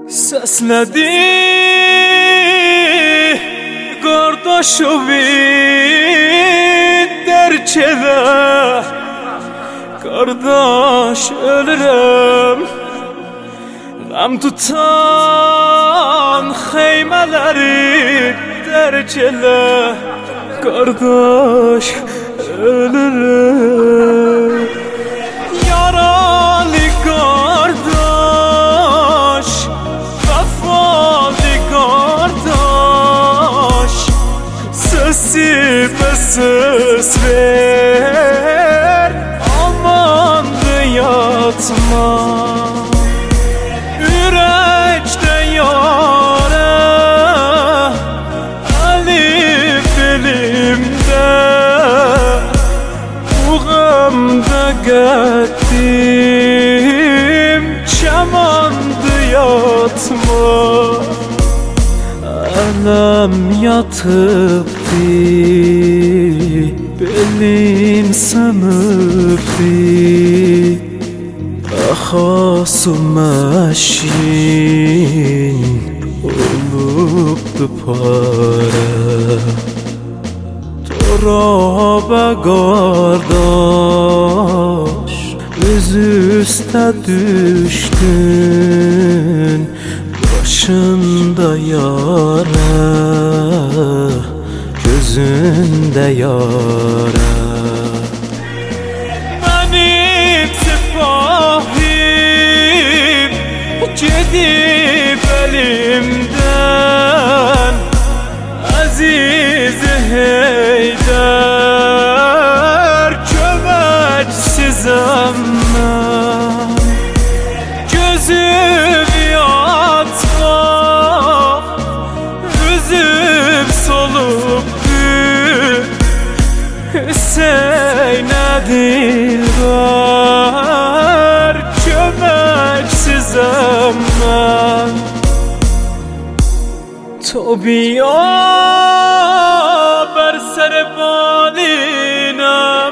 Ses nedi Kardeşim derçede Kardeş ölürüm Gam tutan xeymeleri derçede Kardeş ölürüm Yaralı kardeş Vefalı kardeş Sesime söz ver Amandı yatma Yürekte yâre Elif elimde Bu gamda gittim Çamandı yatma Elem yatıptı Belim sınıptı Ahasım eşin Oluptu para Torabe kardeş Üzüste düştün Başında yara Gözünde yara Benim sipahim Gidip elimden Aziz Heydar Kömeksizim ben Gözüm yatma Üzüm solup Hüseyin'e dilber Kömeksizim ben Tobiya ber serbalinem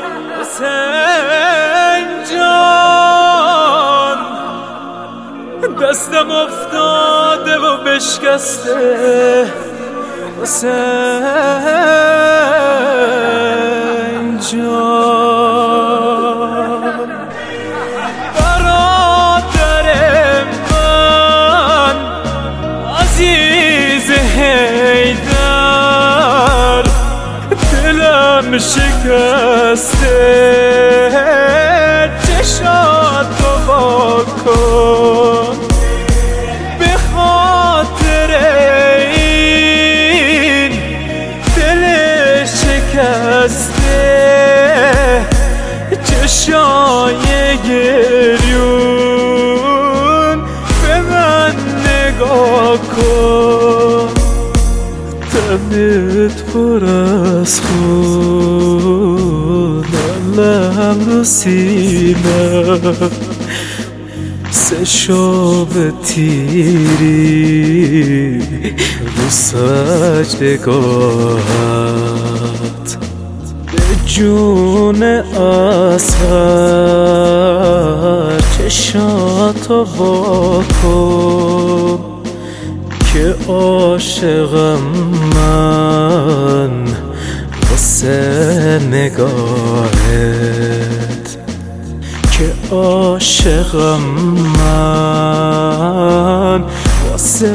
Sen can Destem افتاده و بشکسته Sen can Beraderim ben Aziz Heydar Dilim şikeste Çeşat dua kن به خاطر این دل شکسته چشای گریون به من نگاه کن دلت پر از خون علم رو سینه سه شب تیری رو سجدگاهت به جون اصغر چشاتو وا کن که عاشقم من واسه نگاهت که عاشقم من واسه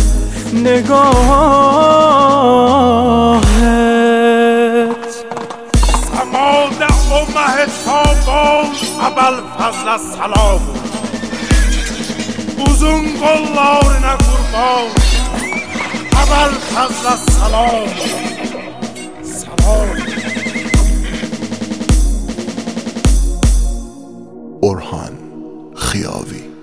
نگاهت سماده و مهتابان ابوالفضل السلام uzun kollarına kurban ابوالفضل السلام سلام اورهان خیاوی